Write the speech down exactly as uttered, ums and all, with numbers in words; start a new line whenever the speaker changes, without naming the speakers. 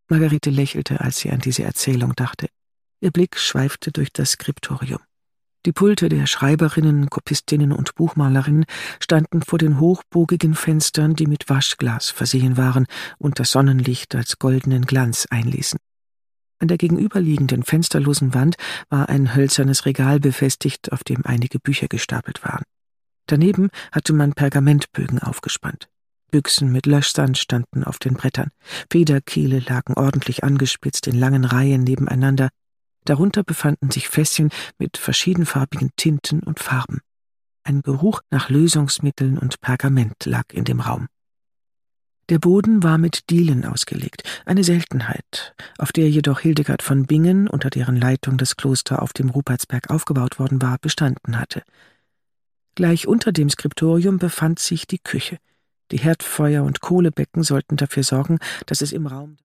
Margarete lächelte, als sie an diese Erzählung dachte. Ihr Blick schweifte durch das Skriptorium. Die Pulte der Schreiberinnen, Kopistinnen und Buchmalerinnen standen vor den hochbogigen Fenstern, die mit Waschglas versehen waren und das Sonnenlicht als goldenen Glanz einließen. An der gegenüberliegenden fensterlosen Wand war ein hölzernes Regal befestigt, auf dem einige Bücher gestapelt waren. Daneben hatte man Pergamentbögen aufgespannt. Büchsen mit Löschsand standen auf den Brettern. Federkiele lagen ordentlich angespitzt in langen Reihen nebeneinander. Darunter befanden sich Fässchen mit verschiedenfarbigen Tinten und Farben. Ein Geruch nach Lösungsmitteln und Pergament lag in dem Raum. Der Boden war mit Dielen ausgelegt, eine Seltenheit, auf der jedoch Hildegard von Bingen, unter deren Leitung das Kloster auf dem Rupertsberg aufgebaut worden war, bestanden hatte. Gleich unter dem Skriptorium befand sich die Küche. Die Herdfeuer und Kohlebecken sollten dafür sorgen, dass es im Raum